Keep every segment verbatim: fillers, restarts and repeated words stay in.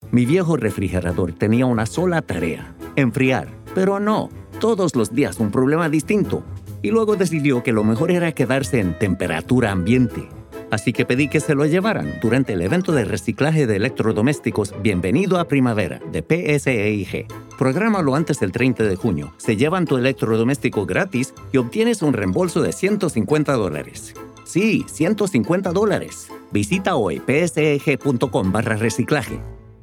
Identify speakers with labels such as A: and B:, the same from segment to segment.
A: Mi viejo refrigerador tenía una sola tarea, enfriar, pero no, todos los días un problema distinto. Y luego decidió que lo mejor era quedarse en temperatura ambiente. Así que pedí que se lo llevaran durante el evento de reciclaje de electrodomésticos Bienvenido a Primavera de P S E I G. Prográmalo antes del treinta de junio. Se llevan tu electrodoméstico gratis y obtienes un reembolso de ciento cincuenta dólares. Sí, ciento cincuenta dólares. Visita hoy pseg.com barra reciclaje.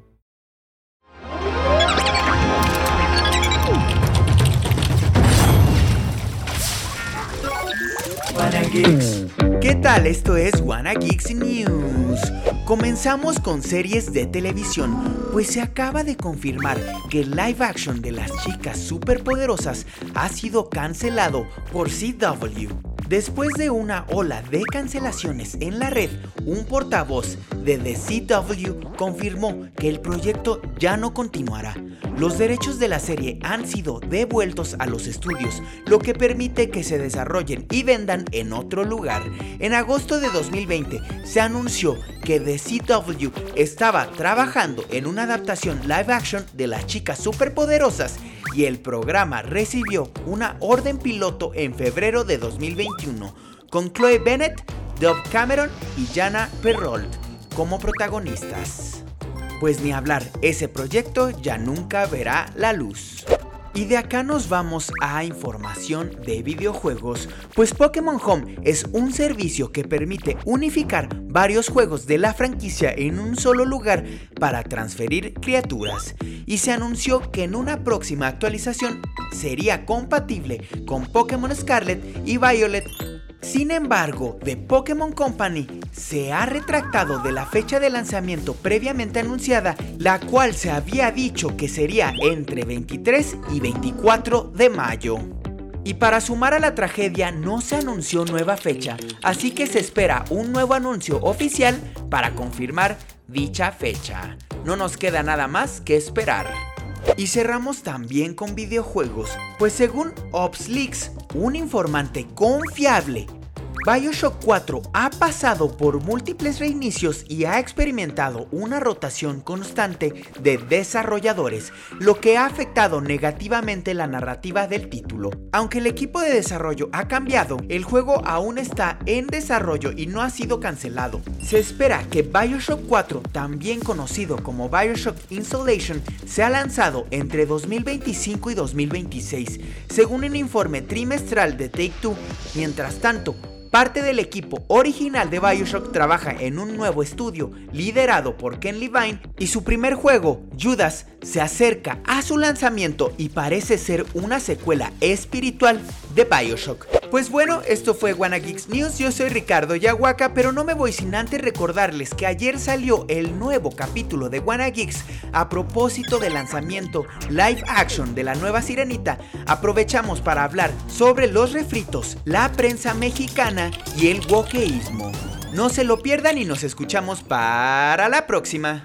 B: WannaGeeks. ¿Qué tal? Esto es WannaGeeks News. Comenzamos con series de televisión, pues se acaba de confirmar que el live action de las chicas superpoderosas ha sido cancelado por C W. Después de una ola de cancelaciones en la red, un portavoz de The C W confirmó que el proyecto ya no continuará. Los derechos de la serie han sido devueltos a los estudios, lo que permite que se desarrollen y vendan en otro lugar. En agosto de dos mil veinte se anunció que The C W estaba trabajando en una adaptación live action de las chicas superpoderosas y el programa recibió una orden piloto en febrero de dos mil veintiuno con Chloe Bennett, Dove Cameron y Jana Perrault como protagonistas. Pues ni hablar, ese proyecto ya nunca verá la luz. Y de acá nos vamos a información de videojuegos, pues Pokémon Home es un servicio que permite unificar varios juegos de la franquicia en un solo lugar para transferir criaturas. Y se anunció que en una próxima actualización sería compatible con Pokémon Scarlet y Violet. Sin embargo, The Pokémon Company se ha retractado de la fecha de lanzamiento previamente anunciada, la cual se había dicho que sería entre veintitrés y veinticuatro de mayo. Y para sumar a la tragedia no se anunció nueva fecha, así que se espera un nuevo anuncio oficial para confirmar dicha fecha. No nos queda nada más que esperar. Y cerramos también con videojuegos, pues según OpsLeaks, un informante confiable, BioShock cuatro ha pasado por múltiples reinicios y ha experimentado una rotación constante de desarrolladores, lo que ha afectado negativamente la narrativa del título. Aunque el equipo de desarrollo ha cambiado, el juego aún está en desarrollo y no ha sido cancelado. Se espera que BioShock cuatro, también conocido como BioShock Insolation, sea lanzado entre dos mil veinticinco y dos mil veintiséis, según un informe trimestral de Take-Two. Mientras tanto, parte del equipo original de BioShock trabaja en un nuevo estudio liderado por Ken Levine y su primer juego, Judas, se acerca a su lanzamiento y parece ser una secuela espiritual de BioShock. Pues bueno, esto fue WannaGeeks News, yo soy Ricardo Yahuaca, pero no me voy sin antes recordarles que ayer salió el nuevo capítulo de WannaGeeks a propósito del lanzamiento live action de la nueva Sirenita. Aprovechamos para hablar sobre los refritos, la prensa mexicana y el wokeísmo. No se lo pierdan y nos escuchamos para la próxima.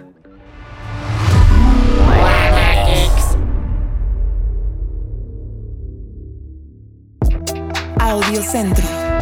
C: Audiocentro.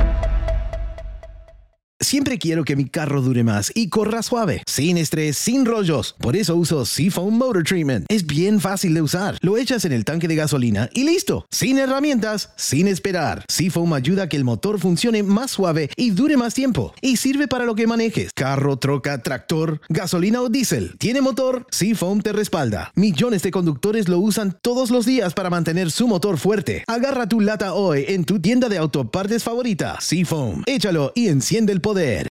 D: Siempre quiero que mi carro dure más y corra suave, sin estrés, sin rollos. Por eso uso Seafoam Motor Treatment. Es bien fácil de usar. Lo echas en el tanque de gasolina y listo. Sin herramientas, sin esperar. Seafoam ayuda a que el motor funcione más suave y dure más tiempo. Y sirve para lo que manejes. Carro, troca, tractor, gasolina o diésel. ¿Tiene motor? Seafoam te respalda. Millones de conductores lo usan todos los días para mantener su motor fuerte. Agarra tu lata hoy en tu tienda de autopartes favorita. Seafoam. Échalo y enciende el poder.